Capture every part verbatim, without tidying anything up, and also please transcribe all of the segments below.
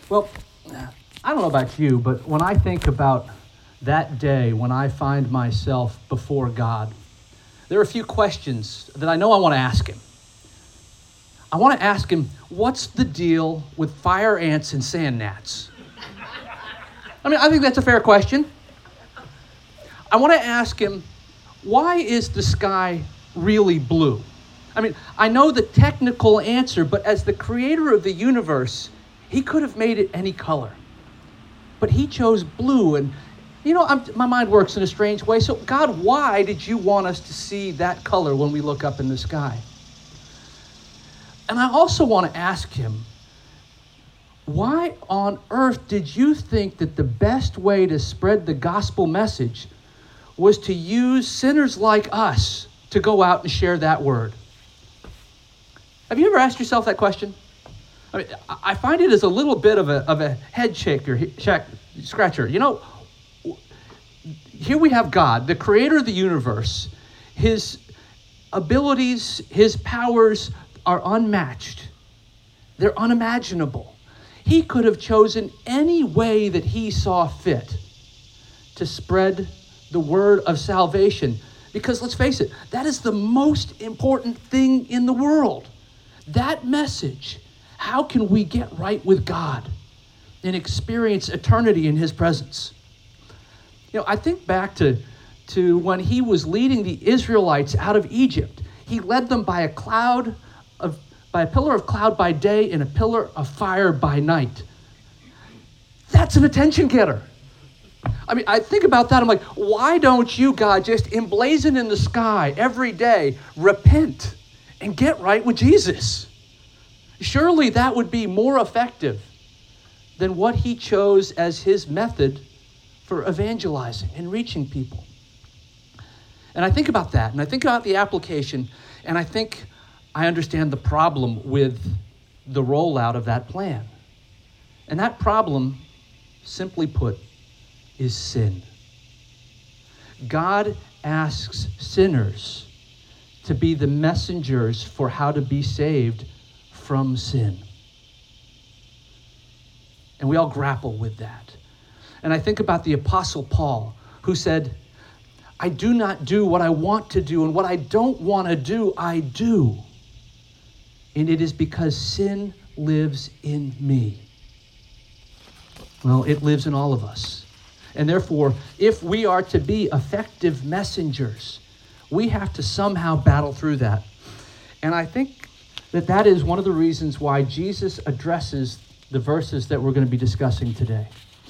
Well, I don't know about you, but when I think about that day when I find myself before God, there are a few questions that I know I want to ask him. I want to ask him, what's the deal with fire ants and sand gnats? I mean, I think that's a fair question. I want to ask him, why is the sky really blue? I mean, I know the technical answer, but as the creator of the universe, he could have made it any color. But he chose blue, and you know, I'm, my mind works in a strange way. So God, why did you want us to see that color when we look up in the sky? And I also want to ask him, why on earth did you think that the best way to spread the gospel message was to use sinners like us to go out and share that word? Have you ever asked yourself that question? I mean, I find it as a little bit of a of a head shaker, check, scratcher. You know, here we have God, the creator of the universe. His abilities, his powers are unmatched. They're unimaginable. He could have chosen any way that he saw fit to spread the word of salvation. Because let's face it, that is the most important thing in the world. That message, how can we get right with God and experience eternity in his presence? You know, I think back to, to when he was leading the Israelites out of Egypt. He led them by a cloud of, by a pillar of cloud by day and a pillar of fire by night. That's an attention getter. I mean, I think about that. I'm like, why don't you, God, just emblazon in the sky every day, repent and get right with Jesus? Surely that would be more effective than what he chose as his method for evangelizing and reaching people. And I think about that, and I think about the application, and I think I understand the problem with the rollout of that plan. And that problem, simply put, is sin. God asks sinners to be the messengers for how to be saved from sin. And we all grapple with that. And I think about the Apostle Paul, who said, I do not do what I want to do, and what I don't want to do, I do. And it is because sin lives in me. Well, it lives in all of us. And therefore, if we are to be effective messengers, we have to somehow battle through that. And I think that that is one of the reasons why Jesus addresses the verses that we're going to be discussing today.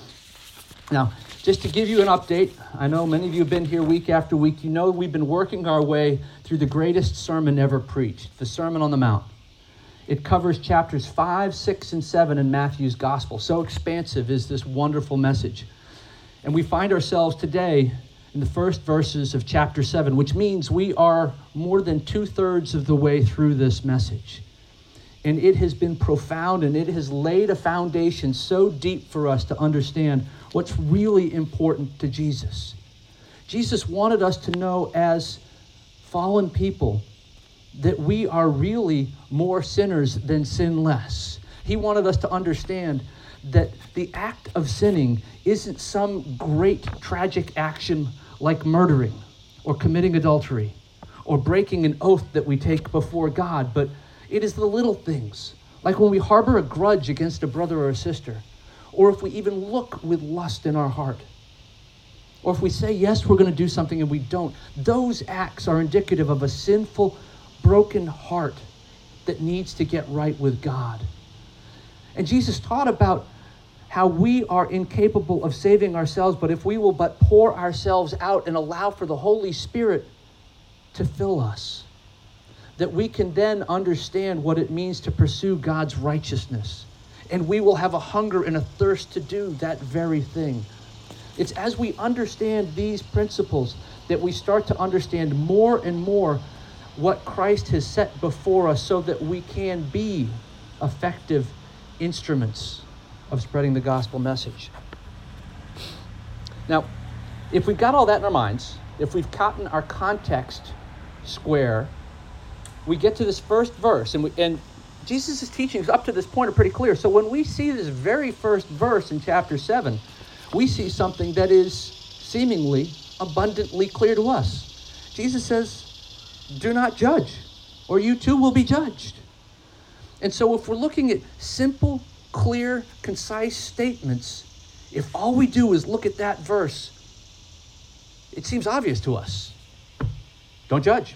Now, just to give you an update, I know many of you have been here week after week. You know we've been working our way through the greatest sermon ever preached, the Sermon on the Mount. It covers chapters five, six, and seven in Matthew's gospel. So expansive is this wonderful message. And we find ourselves today in the first verses of chapter seven, which means we are more than two-thirds of the way through this message. And it has been profound, and it has laid a foundation so deep for us to understand what's really important to Jesus. Jesus wanted us to know as fallen people that we are really more sinners than sinless. He wanted us to understand that the act of sinning isn't some great tragic action like murdering or committing adultery or breaking an oath that we take before God, but it is the little things, like when we harbor a grudge against a brother or a sister, or if we even look with lust in our heart, or if we say, yes, we're going to do something and we don't. Those acts are indicative of a sinful, broken heart that needs to get right with God. And Jesus taught about how we are incapable of saving ourselves, but if we will but pour ourselves out and allow for the Holy Spirit to fill us, that we can then understand what it means to pursue God's righteousness. And we will have a hunger and a thirst to do that very thing. It's as we understand these principles that we start to understand more and more what Christ has set before us so that we can be effective instruments of spreading the gospel message. Now, if we've got all that in our minds, if we've gotten our context square, we get to this first verse, and, we, and Jesus' teachings up to this point are pretty clear. So when we see this very first verse in chapter seven, we see something that is seemingly abundantly clear to us. Jesus says, do not judge, or you too will be judged. And so if we're looking at simple, clear, concise statements, if all we do is look at that verse, it seems obvious to us. Don't judge.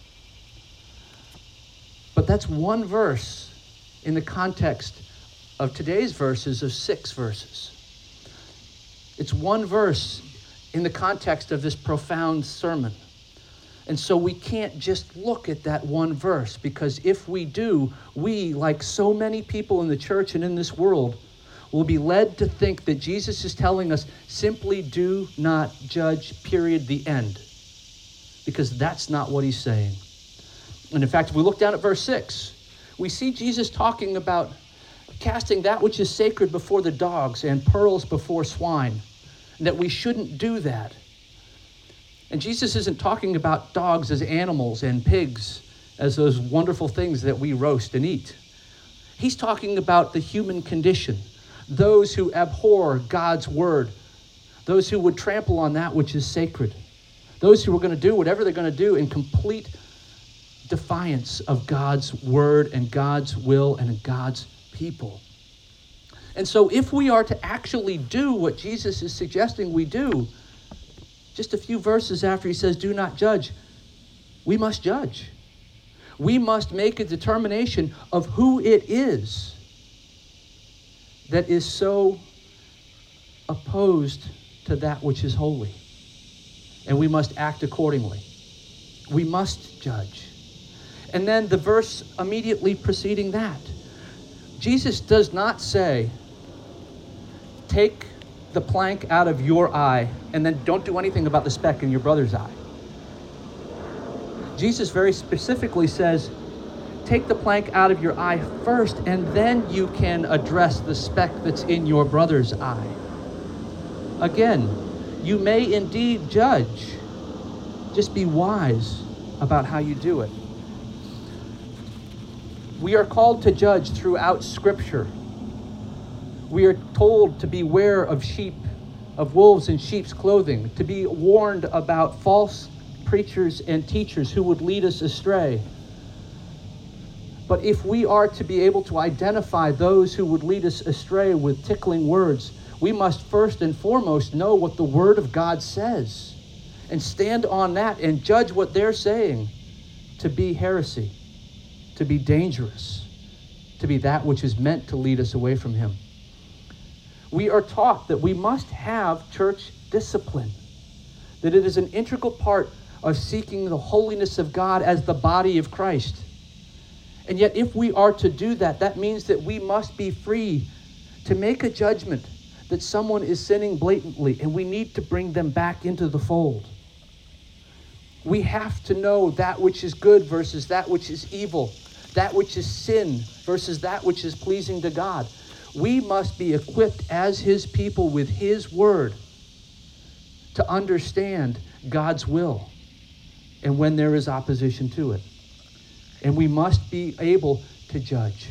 But that's one verse in the context of today's verses of six verses. It's one verse in the context of this profound sermon. And so we can't just look at that one verse, because if we do, we, like so many people in the church and in this world, will be led to think that Jesus is telling us simply do not judge, period, the end. Because that's not what he's saying. And in fact, if we look down at verse six, we see Jesus talking about casting that which is sacred before the dogs and pearls before swine, and that we shouldn't do that. And Jesus isn't talking about dogs as animals and pigs as those wonderful things that we roast and eat. He's talking about the human condition, those who abhor God's word, those who would trample on that which is sacred, those who are going to do whatever they're going to do in complete defiance of God's word and God's will and God's people. And so if we are to actually do what Jesus is suggesting we do, just a few verses after he says, do not judge, we must judge. We must make a determination of who it is that is so opposed to that which is holy. And we must act accordingly. We must judge. And then the verse immediately preceding that, Jesus does not say, take the plank out of your eye and then don't do anything about the speck in your brother's eye. Jesus very specifically says, take the plank out of your eye first, and then you can address the speck that's in your brother's eye. Again, you may indeed judge. Just be wise about how you do it. We are called to judge throughout Scripture. We are told to beware of sheep, of wolves in sheep's clothing, to be warned about false preachers and teachers who would lead us astray. But if we are to be able to identify those who would lead us astray with tickling words, we must first and foremost know what the Word of God says and stand on that and judge what they're saying to be heresy, to be dangerous, to be that which is meant to lead us away from Him. We are taught that we must have church discipline, that it is an integral part of seeking the holiness of God as the body of Christ. And yet if we are to do that, that means that we must be free to make a judgment that someone is sinning blatantly, and we need to bring them back into the fold. We have to know that which is good versus that which is evil, that which is sin versus that which is pleasing to God. We must be equipped as His people with His word to understand God's will and when there is opposition to it. And we must be able to judge.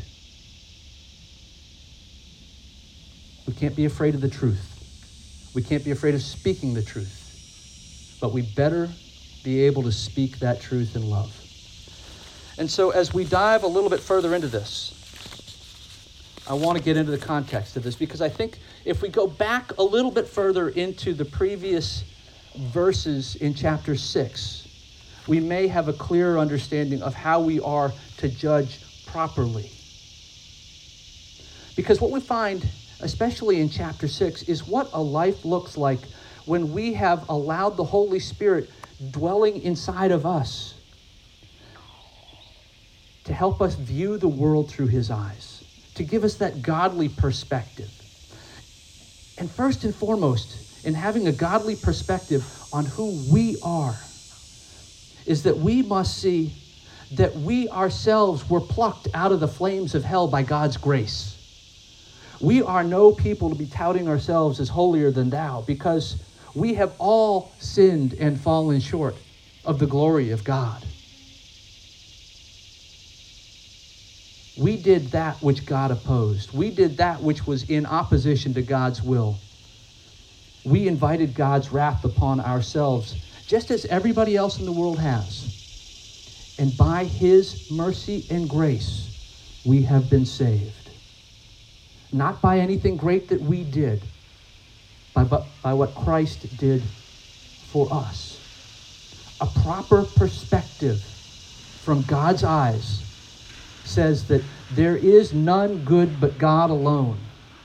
We can't be afraid of the truth. We can't be afraid of speaking the truth. But we better be able to speak that truth in love. And so as we dive a little bit further into this, I want to get into the context of this, because I think if we go back a little bit further into the previous verses in chapter six, we may have a clearer understanding of how we are to judge properly. Because what we find, especially in chapter six, is what a life looks like when we have allowed the Holy Spirit dwelling inside of us to help us view the world through His eyes, to give us that godly perspective. And first and foremost, in having a godly perspective on who we are, is that we must see that we ourselves were plucked out of the flames of hell by God's grace. We are no people to be touting ourselves as holier than thou, because we have all sinned and fallen short of the glory of God. we did that which God opposed. We did that which was in opposition to God's will. We invited God's wrath upon ourselves, just as everybody else in the world has. And by his mercy and grace, we have been saved. Not by anything great that we did, by, by what Christ did for us. A proper perspective from God's eyes says that there is none good but God alone.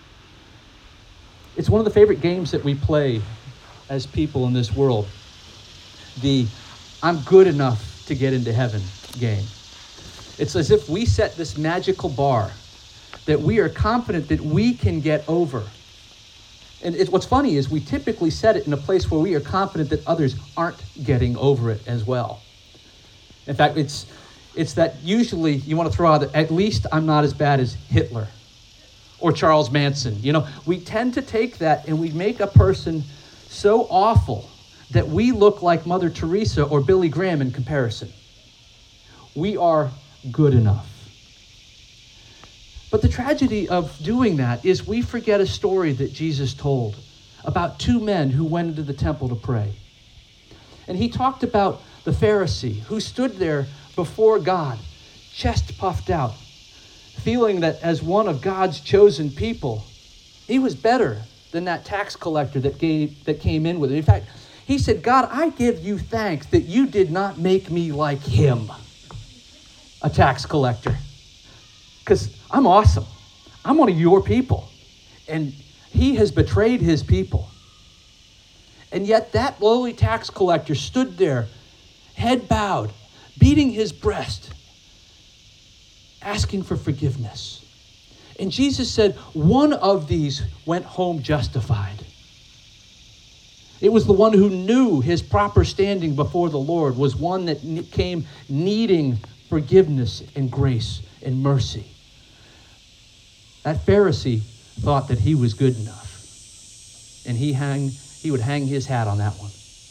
It's one of the favorite games that we play as people in this world. The I'm good enough to get into heaven game. It's as if we set this magical bar that we are confident that we can get over. And it, what's funny is we typically set it in a place where we are confident that others aren't getting over it as well. In fact, it's it's that usually you want to throw out that at least I'm not as bad as Hitler or Charles Manson. You know, we tend to take that and we make a person so awful that we look like Mother Teresa or Billy Graham in comparison. We are good enough. But the tragedy of doing that is we forget a story that Jesus told about two men who went into the temple to pray. And he talked about the Pharisee who stood there before God, chest puffed out, feeling that as one of God's chosen people, he was better than that tax collector that gave, that came in with it. In fact, he said, God, I give you thanks that you did not make me like him, a tax collector. Because I'm awesome. I'm one of your people. And he has betrayed his people. And yet that lowly tax collector stood there, head bowed, beating his breast, asking for forgiveness. And Jesus said, one of these went home justified. It was the one who knew his proper standing before the Lord, was one that came needing forgiveness and grace and mercy. That Pharisee thought that he was good enough, and he hang, he would hang his hat on that one.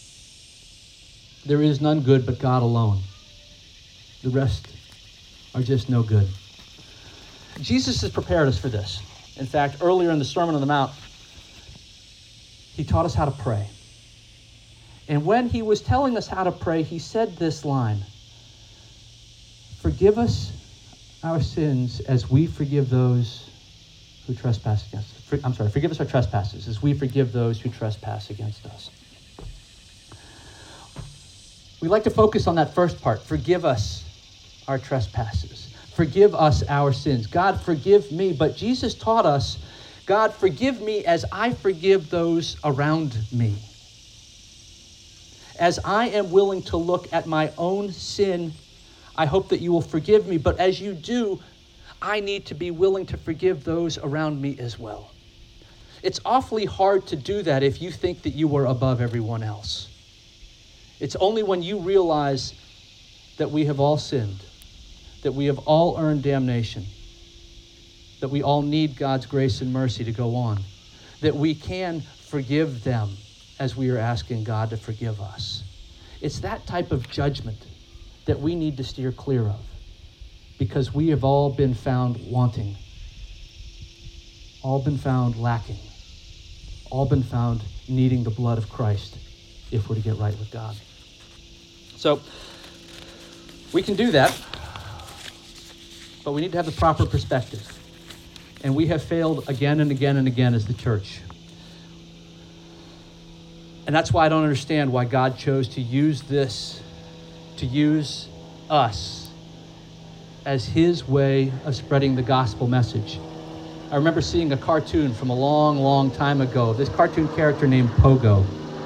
There is none good but God alone. The rest are just no good. Jesus has prepared us for this. In fact, earlier in the Sermon on the Mount, he taught us how to pray. And when he was telling us how to pray, he said this line, forgive us our sins as we forgive those who trespass against us. For, I'm sorry, forgive us our trespasses as we forgive those who trespass against us. We like to focus on that first part, forgive us our trespasses. Forgive us our sins. God, forgive me. But Jesus taught us, God, forgive me as I forgive those around me. As I am willing to look at my own sin, I hope that you will forgive me. But as you do, I need to be willing to forgive those around me as well. It's awfully hard to do that if you think that you are above everyone else. It's only when you realize that we have all sinned, that we have all earned damnation, that we all need God's grace and mercy to go on, that we can forgive them as we are asking God to forgive us. It's that type of judgment that we need to steer clear of, because we have all been found wanting, all been found lacking, all been found needing the blood of Christ if we're to get right with God. So we can do that, but we need to have the proper perspective. And we have failed again and again and again as the church. And that's why I don't understand why God chose to use this, to use us as his way of spreading the gospel message. I remember seeing a cartoon from a long, long time ago, this cartoon character named Pogo.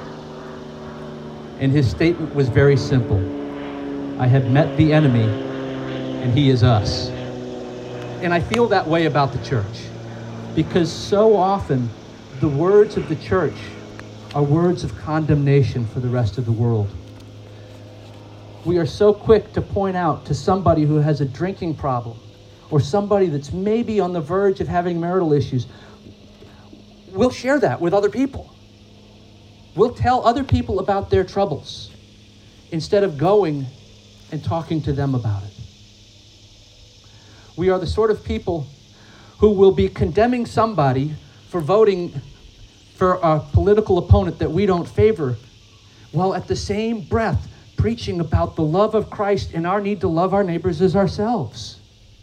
And his statement was very simple. I have met the enemy, and he is us. And I feel that way about the church, because so often the words of the church are words of condemnation for the rest of the world. We are so quick to point out to somebody who has a drinking problem, or somebody that's maybe on the verge of having marital issues. We'll share that with other people. We'll tell other people about their troubles instead of going and talking to them about it. We are the sort of people who will be condemning somebody for voting for a political opponent that we don't favor, while at the same breath preaching about the love of Christ and our need to love our neighbors as ourselves.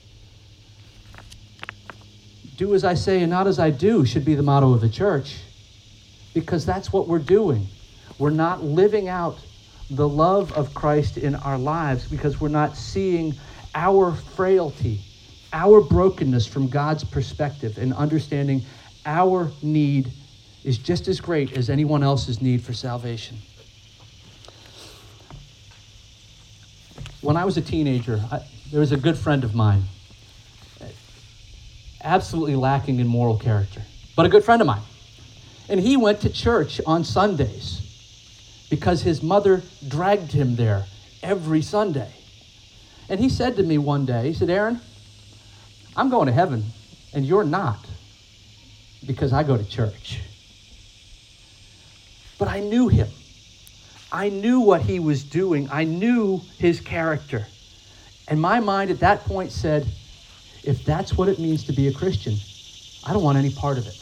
Do as I say and not as I do should be the motto of the church, because that's what we're doing. We're not living out the love of Christ in our lives because we're not seeing our frailty, our brokenness from God's perspective, and understanding our need is just as great as anyone else's need for salvation. When I was a teenager, I, there was a good friend of mine, absolutely lacking in moral character, but a good friend of mine. And he went to church on Sundays because his mother dragged him there every Sunday. And he said to me one day, he said, Aaron, I'm going to heaven and you're not, because I go to church. But I knew him. I knew what he was doing. I knew his character. And my mind at that point said, if that's what it means to be a Christian, I don't want any part of it.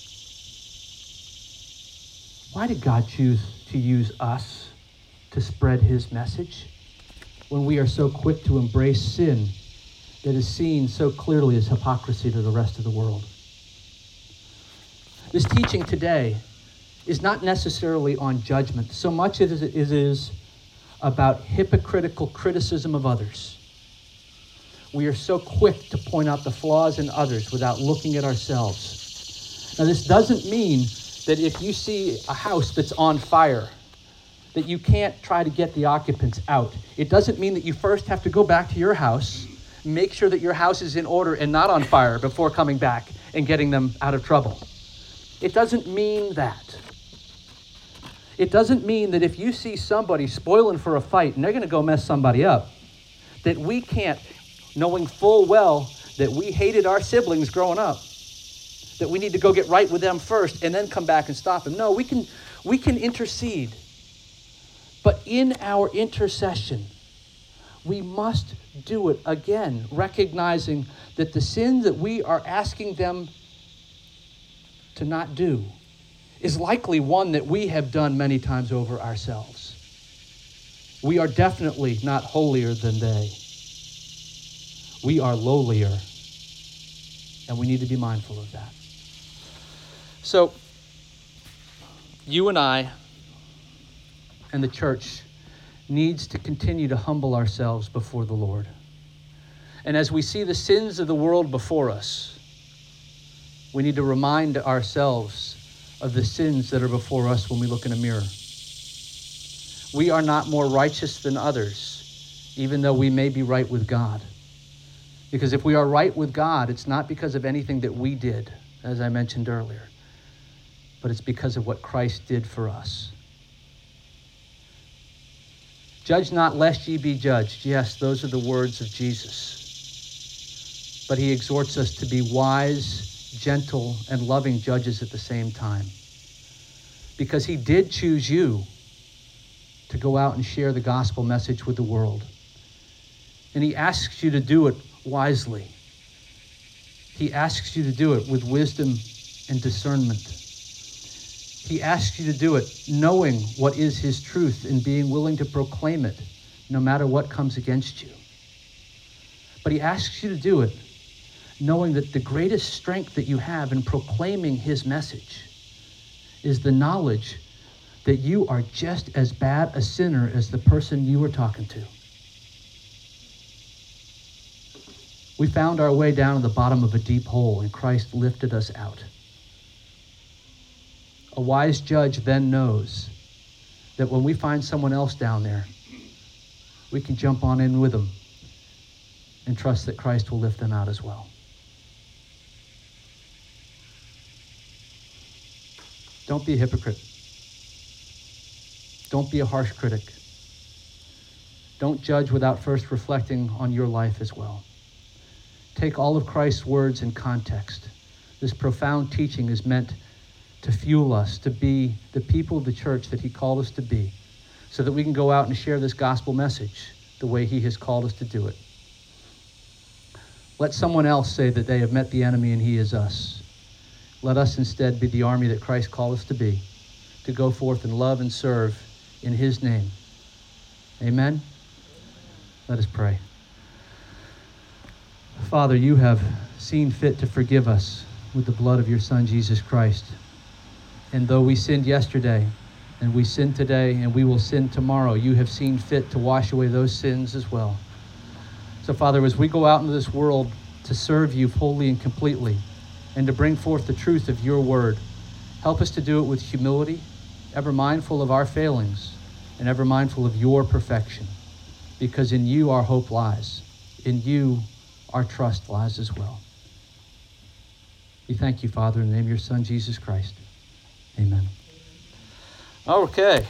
Why did God choose to use us to spread his message when we are so quick to embrace sin that is seen so clearly as hypocrisy to the rest of the world? This teaching today is not necessarily on judgment, so much as it is about hypocritical criticism of others. We are so quick to point out the flaws in others without looking at ourselves. Now, this doesn't mean that if you see a house that's on fire, that you can't try to get the occupants out. It doesn't mean that you first have to go back to your house, make sure that your house is in order and not on fire before coming back and getting them out of trouble. It doesn't mean that. It doesn't mean that if you see somebody spoiling for a fight and they're going to go mess somebody up, that we can't, knowing full well that we hated our siblings growing up, that we need to go get right with them first and then come back and stop them. No, we can, we can intercede. But in our intercession, we must do it again, recognizing that the sin that we are asking them to not do is likely one that we have done many times over ourselves. We are definitely not holier than they. We are lowlier, and we need to be mindful of that. So, you and I and the church needs to continue to humble ourselves before the Lord. And as we see the sins of the world before us, we need to remind ourselves of the sins that are before us when we look in a mirror. We are not more righteous than others, even though we may be right with God. Because if we are right with God, it's not because of anything that we did, as I mentioned earlier, but it's because of what Christ did for us. Judge not, lest ye be judged. Yes, those are the words of Jesus. But he exhorts us to be wise, gentle, and loving judges at the same time. Because he did choose you to go out and share the gospel message with the world. And he asks you to do it wisely. He asks you to do it with wisdom and discernment. He asks you to do it knowing what is his truth and being willing to proclaim it no matter what comes against you. But he asks you to do it knowing that the greatest strength that you have in proclaiming his message is the knowledge that you are just as bad a sinner as the person you were talking to. We found our way down to the bottom of a deep hole, and Christ lifted us out. A wise judge then knows that when we find someone else down there, we can jump on in with them and trust that Christ will lift them out as well. Don't be a hypocrite. Don't be a harsh critic. Don't judge without first reflecting on your life as well. Take all of Christ's words in context. This profound teaching is meant to fuel us to be the people of the church that he called us to be, so that we can go out and share this gospel message the way he has called us to do it. Let someone else say that they have met the enemy and he is us. Let us instead be the army that Christ called us to be, to go forth and love and serve in his name. Amen? Let us pray. Father, you have seen fit to forgive us with the blood of your Son, Jesus Christ. And though we sinned yesterday, and we sin today, and we will sin tomorrow, you have seen fit to wash away those sins as well. So, Father, as we go out into this world to serve you wholly and completely, and to bring forth the truth of your word, help us to do it with humility, ever mindful of our failings, and ever mindful of your perfection, because in you our hope lies. In you our trust lies as well. We thank you, Father, in the name of your Son, Jesus Christ. Amen. Okay.